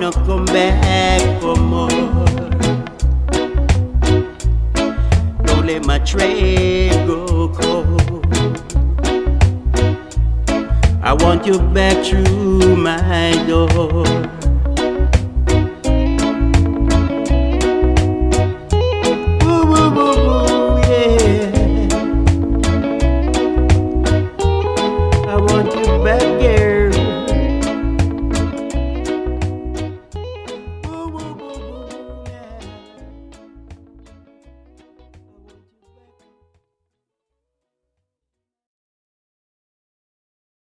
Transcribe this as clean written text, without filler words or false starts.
wanna come back for more. Don't let my train go cold. I want you back through my door.